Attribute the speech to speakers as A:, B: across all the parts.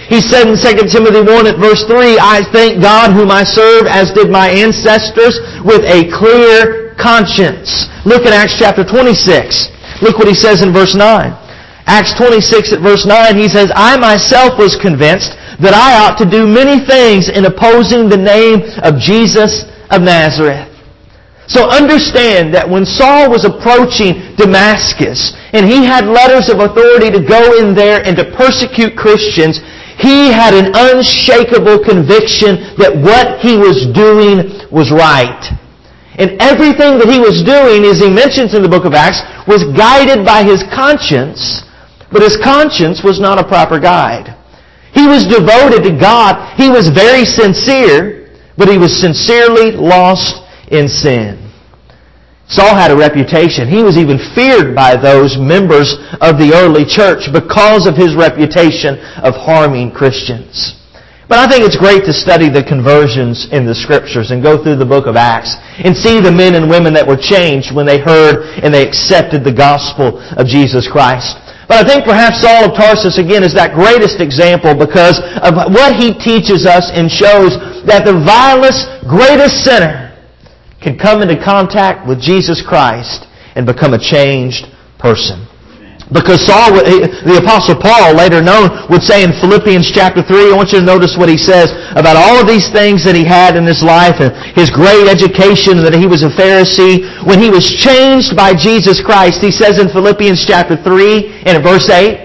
A: He said in 2 Timothy 1 at verse 3, I thank God whom I serve as did my ancestors with a clear conscience. Look at Acts chapter 26. Look what he says in verse 9. Acts 26 at verse 9, he says, I myself was convinced that I ought to do many things in opposing the name of Jesus of Nazareth. So understand that when Saul was approaching Damascus, and he had letters of authority to go in there and to persecute Christians, he had an unshakable conviction that what he was doing was right. And everything that he was doing, as he mentions in the book of Acts, was guided by his conscience, but his conscience was not a proper guide. He was devoted to God. He was very sincere, but he was sincerely lost in sin. Saul had a reputation. He was even feared by those members of the early church because of his reputation of harming Christians. But I think it's great to study the conversions in the Scriptures and go through the book of Acts and see the men and women that were changed when they heard and they accepted the gospel of Jesus Christ. But I think perhaps Saul of Tarsus, again, is that greatest example because of what he teaches us and shows that the vilest, greatest sinner can come into contact with Jesus Christ and become a changed person. Because Saul, the Apostle Paul, later known, would say in Philippians chapter 3, I want you to notice what he says about all of these things that he had in his life and his great education, that he was a Pharisee. When he was changed by Jesus Christ, he says in Philippians chapter 3 and verse 8,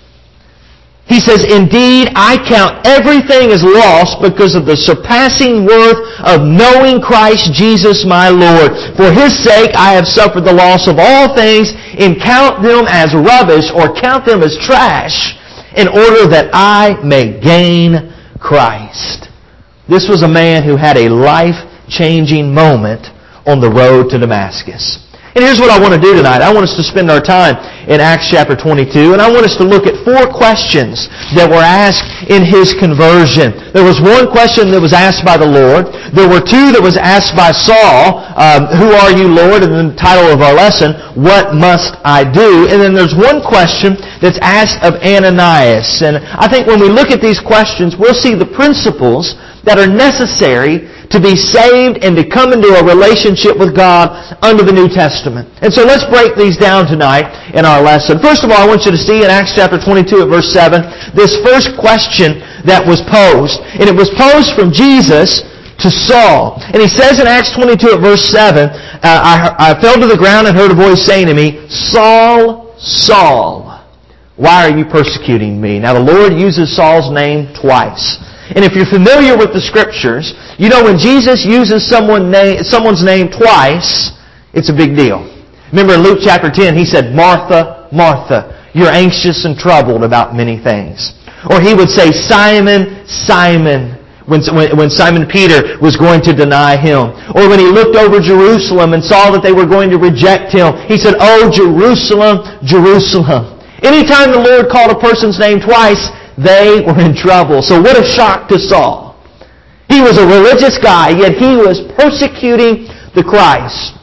A: he says, Indeed, I count everything as lost because of the surpassing worth of knowing Christ Jesus my Lord. For His sake I have suffered the loss of all things and count them as rubbish or count them as trash in order that I may gain Christ. This was a man who had a life-changing moment on the road to Damascus. And here's what I want to do tonight. I want us to spend our time in Acts chapter 22, and I want us to look at 4 questions that were asked in his conversion. There was one question that was asked by the Lord. There were 2 that was asked by Saul, who are you, Lord? And the title of our lesson, what must I do? And then there's one question that's asked of Ananias. And I think when we look at these questions, we'll see the principles that are necessary to be saved and to come into a relationship with God under the New Testament. And so let's break these down tonight in our lesson. First of all, I want you to see in Acts chapter 22 at verse 7, this first question that was posed. And it was posed from Jesus to Saul. And he says in Acts 22 at verse 7, I fell to the ground and heard a voice saying to me, Saul, Saul, why are you persecuting me? Now the Lord uses Saul's name twice. And if you're familiar with the Scriptures, you know when Jesus uses someone's name twice, it's a big deal. Remember in Luke chapter 10, He said, Martha, Martha, you're anxious and troubled about many things. Or He would say, Simon, Simon, when Simon Peter was going to deny Him. Or when He looked over Jerusalem and saw that they were going to reject Him, He said, Oh, Jerusalem, Jerusalem. Anytime the Lord called a person's name twice, they were in trouble. So what a shock to Saul. He was a religious guy, yet he was persecuting the Christ.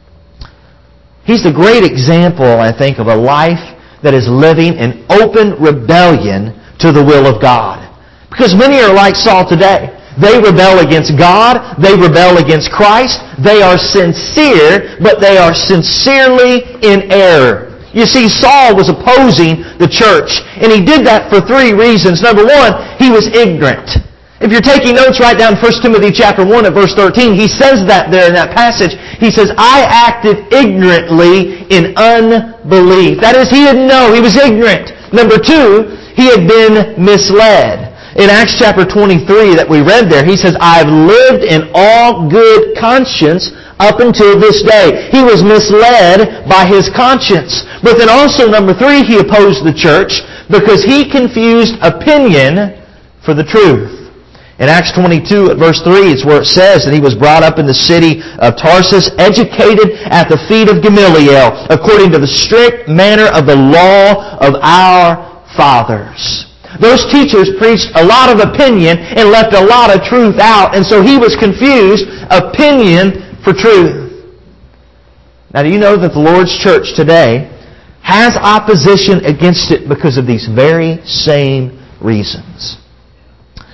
A: He's the great example, I think, of a life that is living in open rebellion to the will of God. Because many are like Saul today. They rebel against God. They rebel against Christ. They are sincere, but they are sincerely in error. You see, Saul was opposing the church, and he did that for 3 reasons. Number 1, he was ignorant. If you're taking notes, write down 1 Timothy chapter 1 at verse 13. He says that there in that passage. He says, I acted ignorantly in unbelief. That is, he didn't know. He was ignorant. Number 2, he had been misled. In Acts chapter 23 that we read there, he says, I've lived in all good conscience up until this day. He was misled by his conscience. But then also, number 3, he opposed the church because he confused opinion for the truth. In Acts 22 at verse 3, it's where it says that he was brought up in the city of Tarsus, educated at the feet of Gamaliel, according to the strict manner of the law of our fathers. Those teachers preached a lot of opinion and left a lot of truth out, and so he was confused, opinion for truth. Now, do you know that the Lord's church today has opposition against it because of these very same reasons?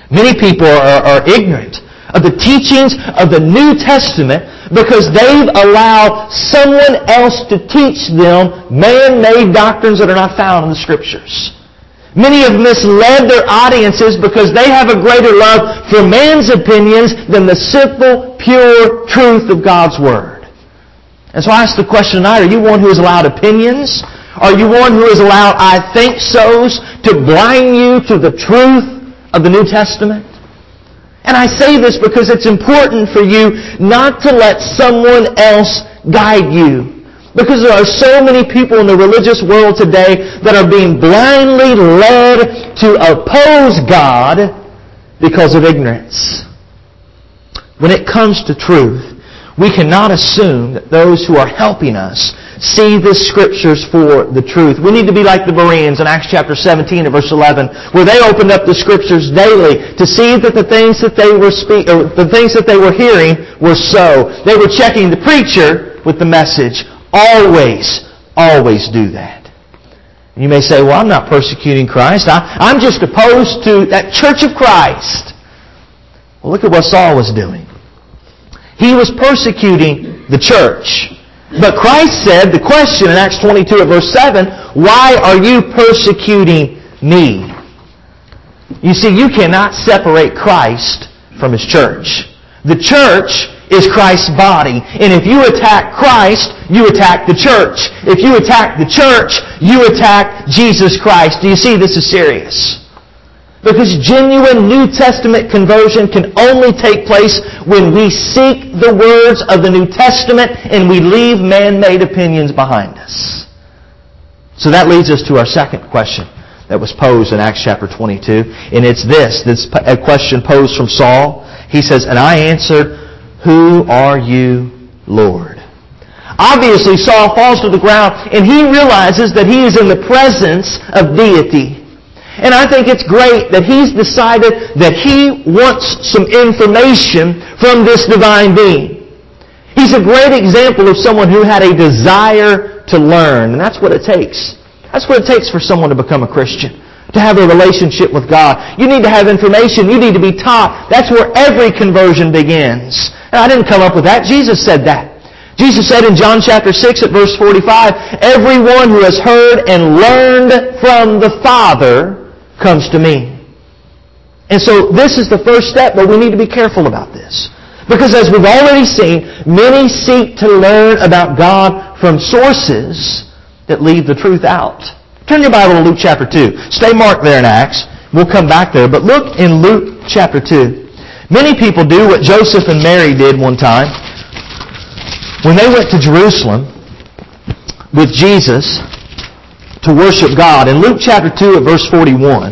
A: Many people are ignorant of the teachings of the New Testament because they've allowed someone else to teach them man-made doctrines that are not found in the Scriptures. Many have misled their audiences because they have a greater love for man's opinions than the simple, pure truth of God's Word. And so I ask the question tonight, are you one who has allowed opinions? Are you one who has allowed I think so's to blind you to the truth of the New Testament? And I say this because it's important for you not to let someone else guide you. Because there are so many people in the religious world today that are being blindly led to oppose God because of ignorance. When it comes to truth, we cannot assume that those who are helping us see the Scriptures for the truth. We need to be like the Bereans in Acts chapter 17 and verse 11, where they opened up the Scriptures daily to see that the things that they were hearing were so. They were checking the preacher with the message. Always do that. And you may say, well, I'm not persecuting Christ. I'm just opposed to that Church of Christ. Well, look at what Saul was doing. He was persecuting the church. But Christ said, the question in Acts 22 at verse 7, why are you persecuting me? You see, you cannot separate Christ from His church. The church is Christ's body. And if you attack Christ, you attack the church. If you attack the church, you attack Jesus Christ. Do you see this is serious? Because genuine New Testament conversion can only take place when we seek the words of the New Testament and we leave man-made opinions behind us. So that leads us to our second question that was posed in Acts chapter 22. And it's this a question posed from Saul. He says, and I answered, who are you, Lord? Obviously, Saul falls to the ground and he realizes that he is in the presence of deity. And I think it's great that he's decided that he wants some information from this divine being. He's a great example of someone who had a desire to learn. And that's what it takes. That's what it takes for someone to become a Christian. To have a relationship with God. You need to have information. You need to be taught. That's where every conversion begins. And I didn't come up with that. Jesus said that. Jesus said in John chapter 6 at verse 45, everyone who has heard and learned from the Father comes to me. And so this is the first step, but we need to be careful about this. Because as we've already seen, many seek to learn about God from sources that leave the truth out. Turn your Bible to Luke chapter 2. Stay marked there in Acts. We'll come back there. But look in Luke chapter 2. Many people do what Joseph and Mary did one time. When they went to Jerusalem with Jesus to worship God. In Luke chapter 2 at verse 41.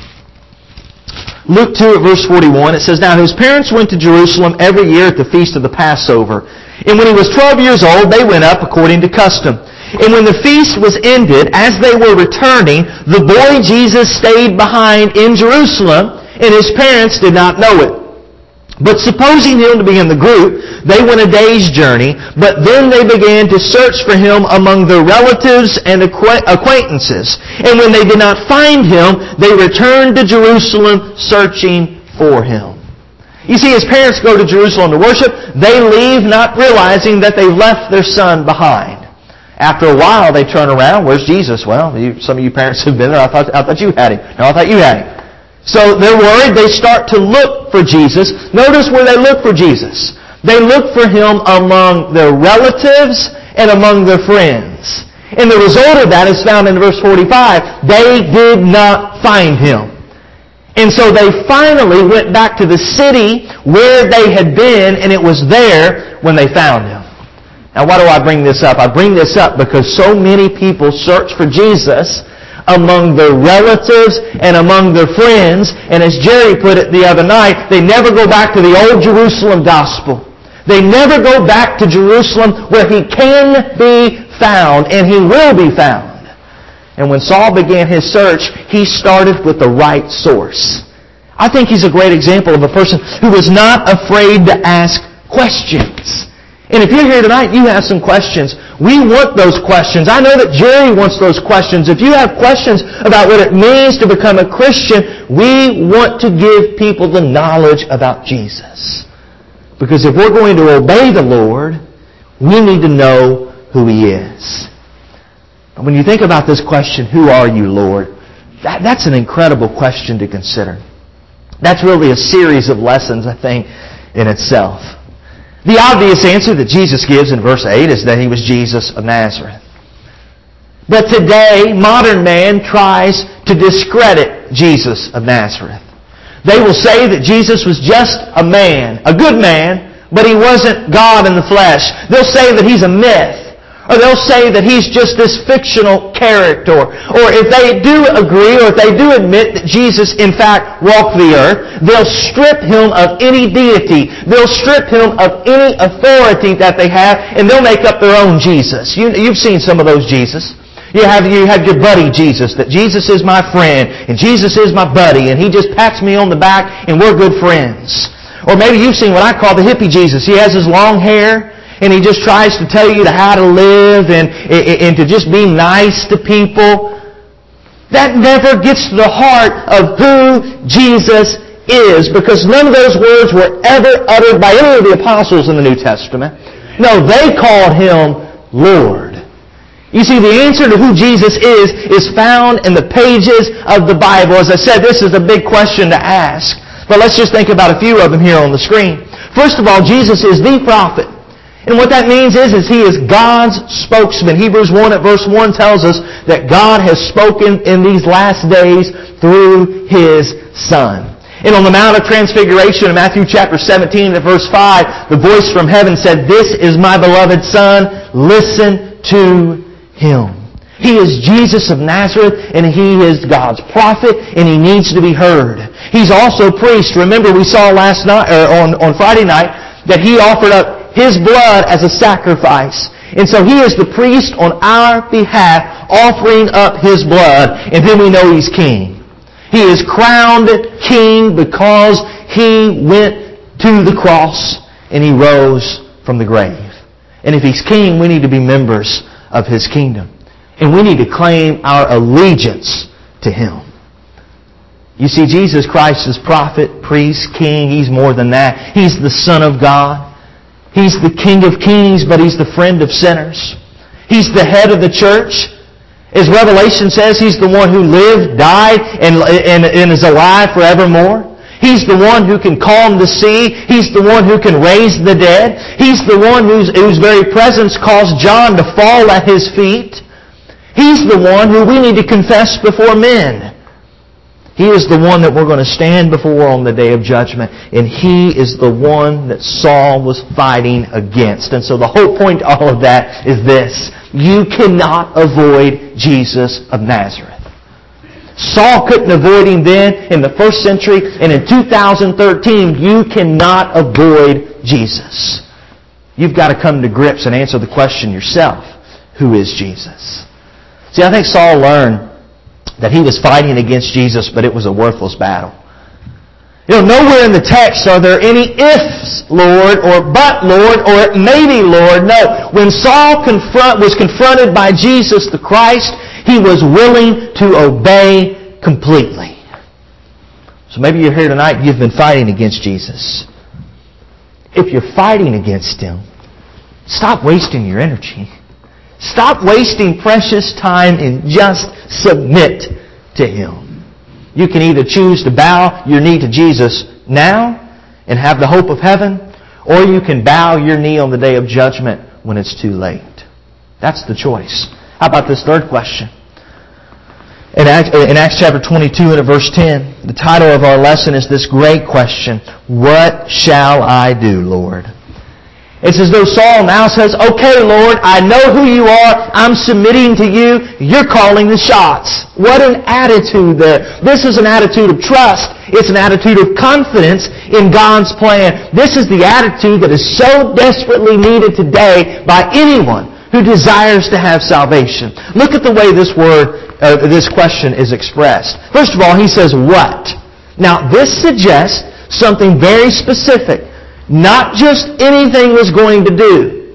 A: Luke 2 at verse 41, it says, now his parents went to Jerusalem every year at the feast of the Passover. And when he was 12 years old, they went up according to custom. And when the feast was ended, as they were returning, the boy Jesus stayed behind in Jerusalem, and his parents did not know it. But supposing him to be in the group, they went a day's journey, but then they began to search for him among their relatives and acquaintances. And when they did not find him, they returned to Jerusalem searching for him. You see, as parents go to Jerusalem to worship, they leave not realizing that they left their son behind. After a while, they turn around, where's Jesus? Well, some of you parents have been there. I thought you had him. No, I thought you had him. So they're worried. They start to look for Jesus. Notice where they look for Jesus. They look for Him among their relatives and among their friends. And the result of that is found in verse 45. They did not find Him. And so they finally went back to the city where they had been, and it was there when they found Him. Now why do I bring this up? I bring this up because so many people search for Jesus among their relatives and among their friends. And as Jerry put it the other night, they never go back to the old Jerusalem gospel. They never go back to Jerusalem where He can be found, and He will be found. And when Saul began his search, he started with the right source. I think he's a great example of a person who was not afraid to ask questions. And if you're here tonight, you have some questions. We want those questions. I know that Jerry wants those questions. If you have questions about what it means to become a Christian, we want to give people the knowledge about Jesus. Because if we're going to obey the Lord, we need to know who He is. But when you think about this question, who are you, Lord? That's an incredible question to consider. That's really a series of lessons, I think, in itself. The obvious answer that Jesus gives in verse 8 is that He was Jesus of Nazareth. But today, modern man tries to discredit Jesus of Nazareth. They will say that Jesus was just a man, a good man, but He wasn't God in the flesh. They'll say that He's a myth. Or they'll say that He's just this fictional character. Or if they do agree, or if they do admit that Jesus in fact walked the earth, they'll strip Him of any deity. They'll strip Him of any authority that they have, and they'll make up their own Jesus. You've seen some of those Jesus. You have your buddy Jesus, that Jesus is my friend, and Jesus is my buddy, and He just pats me on the back, and we're good friends. Or maybe you've seen what I call the hippie Jesus. He has his long hair, and he just tries to tell you how to live and to just be nice to people. That never gets to the heart of who Jesus is, because none of those words were ever uttered by any of the apostles in the New Testament. No, they called Him Lord. You see, the answer to who Jesus is found in the pages of the Bible. As I said, this is a big question to ask. But let's just think about a few of them here on the screen. First of all, Jesus is the prophet. And what that means is He is God's spokesman. Hebrews 1 at verse 1 tells us that God has spoken in these last days through His Son. And on the Mount of Transfiguration in Matthew chapter 17 at verse 5, the voice from heaven said, "This is my beloved Son, listen to Him." He is Jesus of Nazareth, and He is God's prophet, and He needs to be heard. He's also priest. Remember, we saw last night, on Friday night, that He offered up His blood as a sacrifice. And so He is the priest on our behalf, offering up His blood, and then we know He's king. He is crowned king because He went to the cross and He rose from the grave. And if He's king, we need to be members of His kingdom. And we need to claim our allegiance to Him. You see, Jesus Christ is prophet, priest, king. He's more than that. He's the Son of God. He's the King of kings, but He's the friend of sinners. He's the head of the church. As Revelation says, He's the one who lived, died, and is alive forevermore. He's the one who can calm the sea. He's the one who can raise the dead. He's the one whose very presence caused John to fall at His feet. He's the one who we need to confess before men. He is the one that we're going to stand before on the day of judgment. And He is the one that Saul was fighting against. And so the whole point to all of that is this: you cannot avoid Jesus of Nazareth. Saul couldn't avoid Him then in the first century, and in 2013 you cannot avoid Jesus. You've got to come to grips and answer the question yourself: who is Jesus? See, I think Saul learned that he was fighting against Jesus, but it was a worthless battle. Nowhere in the text are there any ifs, Lord, or but, Lord, or maybe, Lord. No. When Saul was confronted by Jesus the Christ, he was willing to obey completely. So maybe you're here tonight and you've been fighting against Jesus. If you're fighting against Him, stop wasting your energy. Stop wasting precious time and just submit to Him. You can either choose to bow your knee to Jesus now and have the hope of heaven, or you can bow your knee on the day of judgment when it's too late. That's the choice. How about this third question? In Acts chapter 22 and verse 10, the title of our lesson is this great question: what shall I do, Lord? It's as though Saul now says, okay, Lord, I know who You are. I'm submitting to You. You're calling the shots. What an attitude there. This is an attitude of trust. It's an attitude of confidence in God's plan. This is the attitude that is so desperately needed today by anyone who desires to have salvation. Look at the way this question is expressed. First of all, he says, what? Now, this suggests something very specific. Not just anything was going to do.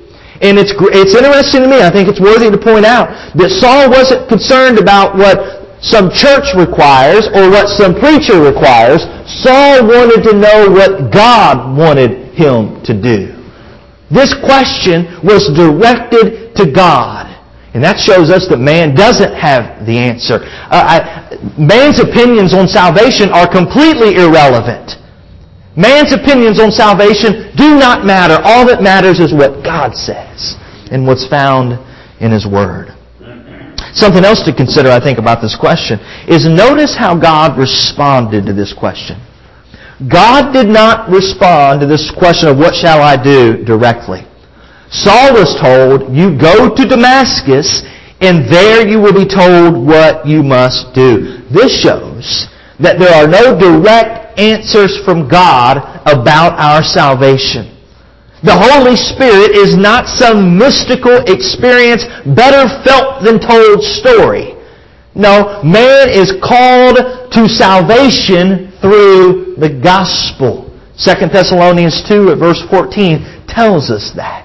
A: And it's interesting to me, I think it's worthy to point out, that Saul wasn't concerned about what some church requires or what some preacher requires. Saul wanted to know what God wanted him to do. This question was directed to God. And that shows us that man doesn't have the answer. Man's opinions on salvation are completely irrelevant. Man's opinions on salvation do not matter. All that matters is what God says and what's found in His Word. Something else to consider, I think, about this question is notice how God responded to this question. God did not respond to this question of what shall I do directly. Saul was told, you go to Damascus and there you will be told what you must do. This shows that there are no direct answers from God about our salvation. The Holy Spirit is not some mystical experience, better felt than told story. No, man is called to salvation through the gospel. 2 Thessalonians 2 at verse 14 tells us that.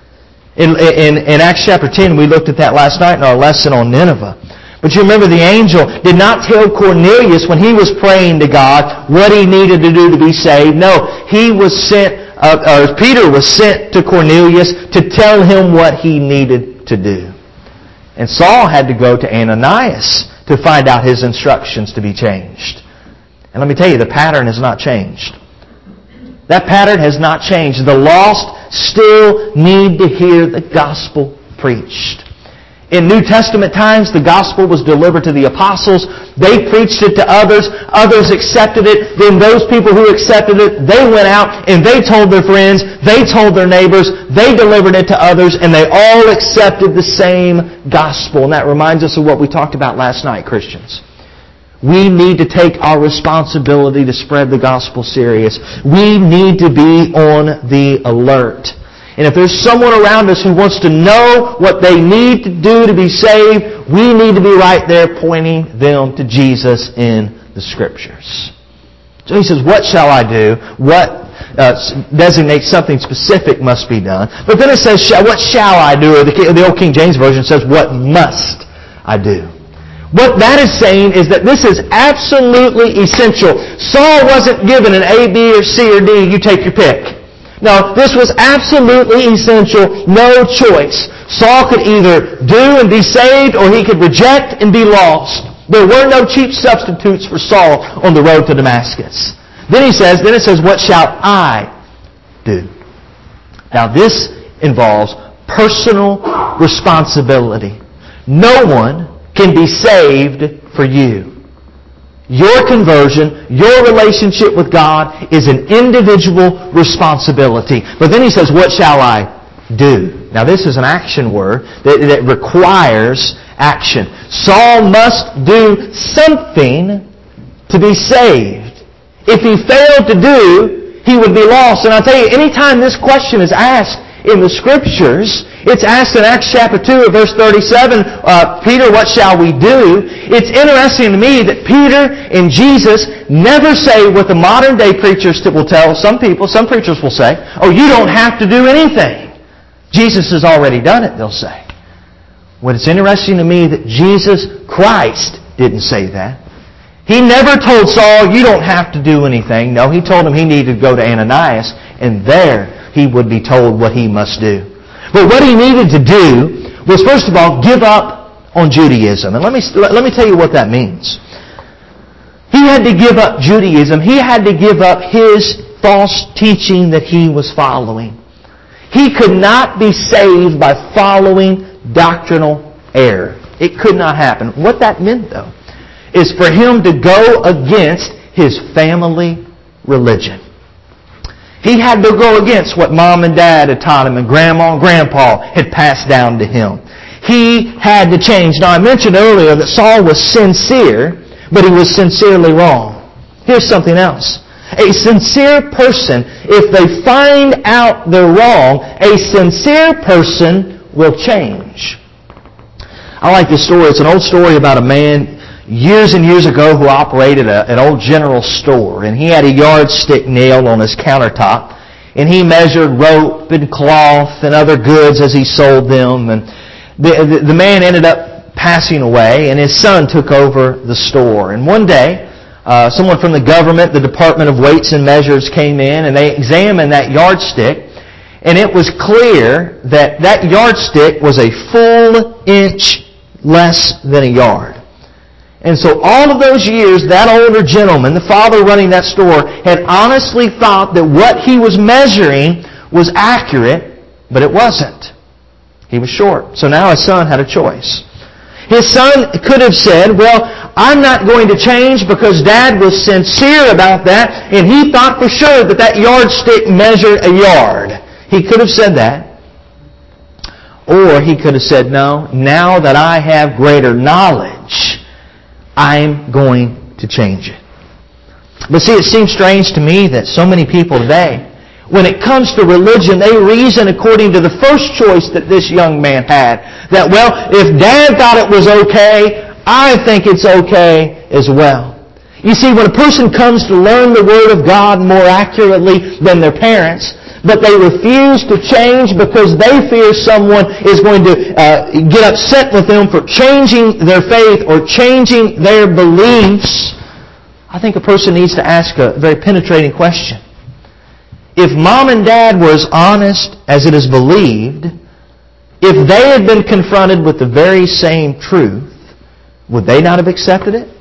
A: In Acts chapter 10, we looked at that last night in our lesson on Nineveh. But you remember the angel did not tell Cornelius when he was praying to God what he needed to do to be saved. No, he was sent, Peter was sent to Cornelius to tell him what he needed to do. And Saul had to go to Ananias to find out his instructions to be changed. And let me tell you, the pattern has not changed. That pattern has not changed. The lost still need to hear the gospel preached. In New Testament times, the gospel was delivered to the apostles. They preached it to others. Others accepted it. Then those people who accepted it, they went out and they told their friends. They told their neighbors. They delivered it to others. And they all accepted the same gospel. And that reminds us of what we talked about last night, Christians. We need to take our responsibility to spread the gospel serious. We need to be on the alert. And if there's someone around us who wants to know what they need to do to be saved, we need to be right there pointing them to Jesus in the Scriptures. So he says, what shall I do? What designates something specific must be done. But then it says, what shall I do? Or the Old King James Version says, what must I do? What that is saying is that this is absolutely essential. Saul wasn't given an A, B, or C, or D. You take your pick. No, this was absolutely essential, no choice. Saul could either do and be saved, or he could reject and be lost. There were no cheap substitutes for Saul on the road to Damascus. Then it says, what shall I do? Now this involves personal responsibility. No one can be saved for you. Your conversion, your relationship with God is an individual responsibility. But then he says, what shall I do? Now this is an action word that requires action. Saul must do something to be saved. If he failed to do, he would be lost. And I'll tell you, anytime this question is asked in the Scriptures, it's asked in Acts chapter 2 at verse 37, Peter, what shall we do? It's interesting to me that Peter and Jesus never say what the modern day preachers will tell some preachers will say, oh, you don't have to do anything. Jesus has already done it, they'll say. Well, it's interesting to me that Jesus Christ didn't say that. He never told Saul, you don't have to do anything. No, he told him he needed to go to Ananias, and there he would be told what he must do. But what he needed to do was, first of all, give up on Judaism. And let me tell you what that means. He had to give up Judaism. He had to give up his false teaching that he was following. He could not be saved by following doctrinal error. It could not happen. What that meant, though, is for him to go against his family religion. He had to go against what mom and dad had taught him and grandma and grandpa had passed down to him. He had to change. Now, I mentioned earlier that Saul was sincere, but he was sincerely wrong. Here's something else. A sincere person, if they find out they're wrong, a sincere person will change. I like this story. It's an old story about a man years and years ago who operated an old general store, and he had a yardstick nail on his countertop, And he measured rope and cloth and other goods as he sold them. And the man ended up passing away, and his son took over the store. And one day, someone from the government, the Department of Weights and Measures, came in, and they examined that yardstick. And it was clear that that yardstick was a full inch less than a yard. And so all of those years, that older gentleman, the father running that store, had honestly thought that what he was measuring was accurate, but it wasn't. He was short. So now his son had a choice. His son could have said, well, I'm not going to change because Dad was sincere about that, and he thought for sure that that yardstick measured a yard. He could have said that. Or he could have said, no, now that I have greater knowledge, I'm going to change it. But see, it seems strange to me that so many people today, when it comes to religion, they reason according to the first choice that this young man had. That, well, if Dad thought it was okay, I think it's okay as well. You see, when a person comes to learn the Word of God more accurately than their parents, but they refuse to change because they fear someone is going to get upset with them for changing their faith or changing their beliefs, I think a person needs to ask a very penetrating question. If Mom and Dad were as honest as it is believed, if they had been confronted with the very same truth, would they not have accepted it?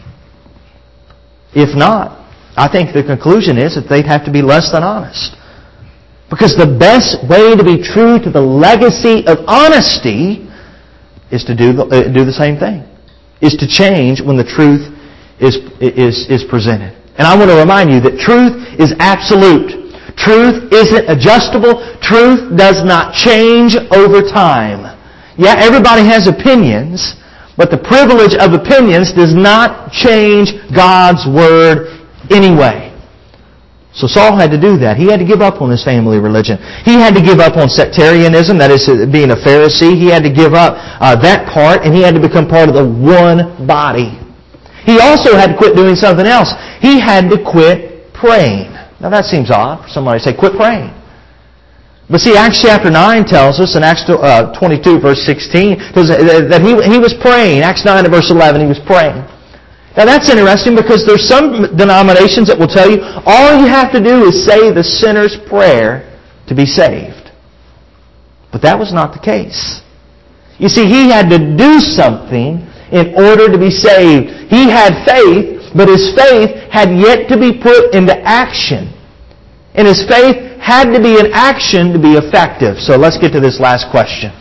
A: If not, I think the conclusion is that they'd have to be less than honest. Because the best way to be true to the legacy of honesty is to do the same thing. Is to change when the truth is presented. And I want to remind you that truth is absolute. Truth isn't adjustable. Truth does not change over time. Yeah, everybody has opinions, but the privilege of opinions does not change God's Word anyway. So Saul had to do that. He had to give up on his family religion. He had to give up on sectarianism, that is being a Pharisee. He had to give up that part, and he had to become part of the one body. He also had to quit doing something else. He had to quit praying. Now that seems odd for somebody to say, quit praying. But see, Acts chapter 9 tells us, in Acts 22 verse 16, that he was praying. Acts 9 and verse 11, he was praying. Now that's interesting because there's some denominations that will tell you all you have to do is say the sinner's prayer to be saved. But that was not the case. You see, he had to do something in order to be saved. He had faith, but his faith had yet to be put into action. And his faith had to be in action to be effective. So let's get to this last question.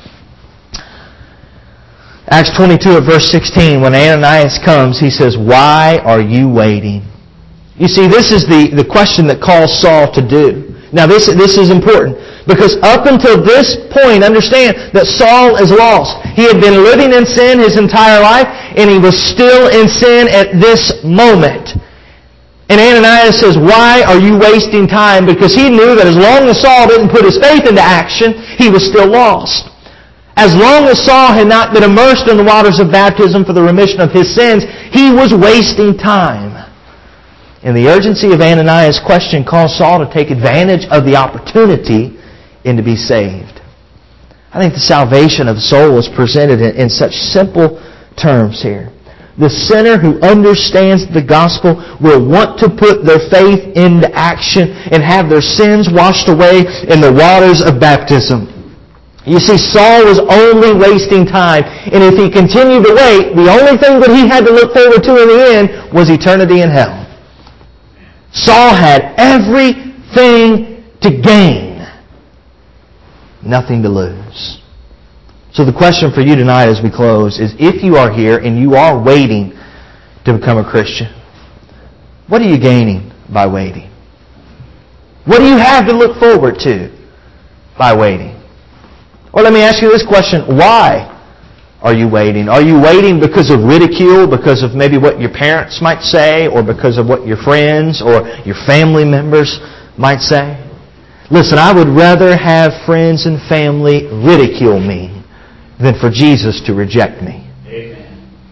A: Acts 22 at verse 16, when Ananias comes, he says, why are you waiting? You see, this is the question that calls Saul to do. Now this is important, because up until this point, understand that Saul is lost. He had been living in sin his entire life, and he was still in sin at this moment. And Ananias says, why are you wasting time? Because he knew that as long as Saul didn't put his faith into action, he was still lost. As long as Saul had not been immersed in the waters of baptism for the remission of his sins, he was wasting time. And the urgency of Ananias' question caused Saul to take advantage of the opportunity and to be saved. I think the salvation of the soul is presented in such simple terms here. The sinner who understands the gospel will want to put their faith into action and have their sins washed away in the waters of baptism. You see, Saul was only wasting time. And if he continued to wait, the only thing that he had to look forward to in the end was eternity in hell. Saul had everything to gain, nothing to lose. So the question for you tonight as we close is, if you are here and you are waiting to become a Christian, what are you gaining by waiting? What do you have to look forward to by waiting? Or let me ask you this question. Why are you waiting? Are you waiting because of ridicule, because of maybe what your parents might say, or because of what your friends or your family members might say? Listen, I would rather have friends and family ridicule me than for Jesus to reject me. Amen.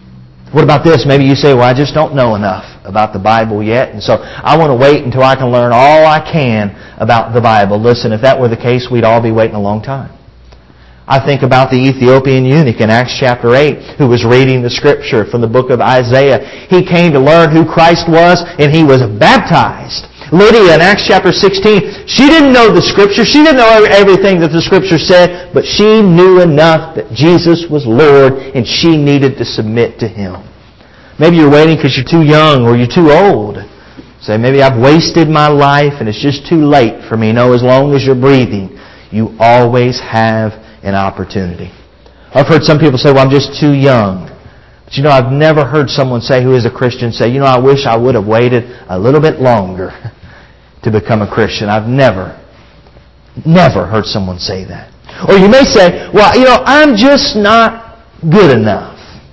A: What about this? Maybe you say, well, I just don't know enough about the Bible yet, and so I want to wait until I can learn all I can about the Bible. Listen, if that were the case, we'd all be waiting a long time. I think about the Ethiopian eunuch in Acts chapter 8 who was reading the Scripture from the book of Isaiah. He came to learn who Christ was, and he was baptized. Lydia in Acts chapter 16, she didn't know the Scripture. She didn't know everything that the Scripture said, but she knew enough that Jesus was Lord, and she needed to submit to Him. Maybe you're waiting because you're too young or you're too old. Say, maybe I've wasted my life and it's just too late for me. No, as long as you're breathing, you always have an opportunity. I've heard some people say, well, I'm just too young. But you know, I've never heard someone say who is a Christian say, you know, I wish I would have waited a little bit longer to become a Christian. I've never heard someone say that. Or you may say, well, you know, I'm just not good enough.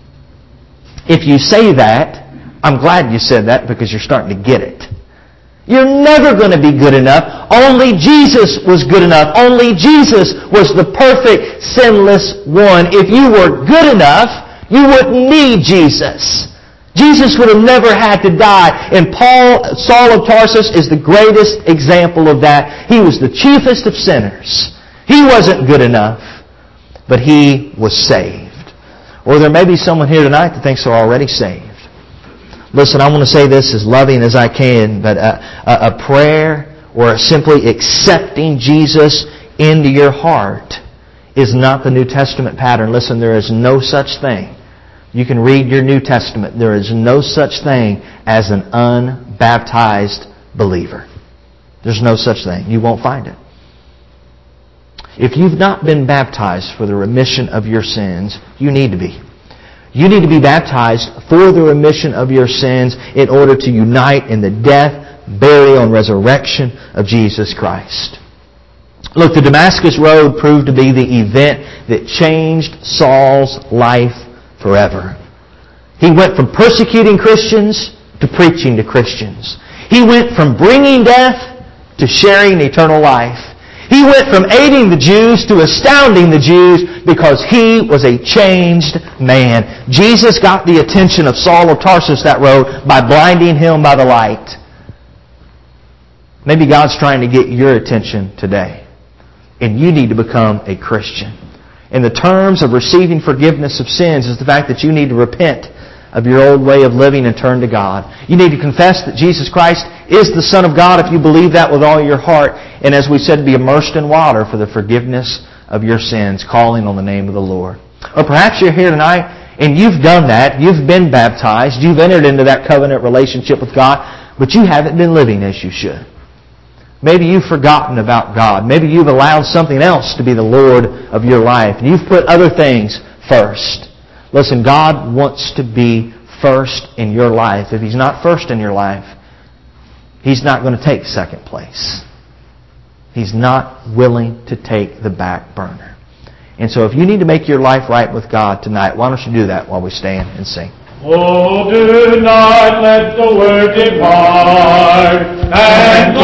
A: If you say that, I'm glad you said that because you're starting to get it. You're never going to be good enough. Only Jesus was good enough. Only Jesus was the perfect, sinless one. If you were good enough, you wouldn't need Jesus. Jesus would have never had to die. And Saul of Tarsus is the greatest example of that. He was the chiefest of sinners. He wasn't good enough, but he was saved. Or there may be someone here tonight that thinks they're already saved. Listen, I want to say this as loving as I can, but a prayer or simply accepting Jesus into your heart is not the New Testament pattern. Listen, there is no such thing. You can read your New Testament. There is no such thing as an unbaptized believer. There's no such thing. You won't find it. If you've not been baptized for the remission of your sins, you need to be. You need to be baptized for the remission of your sins in order to unite in the death, burial, and resurrection of Jesus Christ. Look, the Damascus Road proved to be the event that changed Saul's life forever. He went from persecuting Christians to preaching to Christians. He went from bringing death to sharing eternal life. He went from aiding the Jews to astounding the Jews because he was a changed man. Jesus got the attention of Saul of Tarsus that road by blinding him by the light. Maybe God's trying to get your attention today. And you need to become a Christian. In the terms of receiving forgiveness of sins is the fact that you need to repent of your old way of living and turn to God. You need to confess that Jesus Christ is the Son of God if you believe that with all your heart. And as we said, be immersed in water for the forgiveness of your sins, calling on the name of the Lord. Or perhaps you're here tonight and you've done that. You've been baptized. You've entered into that covenant relationship with God, but you haven't been living as you should. Maybe you've forgotten about God. Maybe you've allowed something else to be the Lord of your life. And you've put other things first. Listen, God wants to be first in your life. If He's not first in your life, He's not going to take second place. He's not willing to take the back burner. And so if you need to make your life right with God tonight, why don't you do that while we stand and sing?
B: Oh, do not let the word depart, and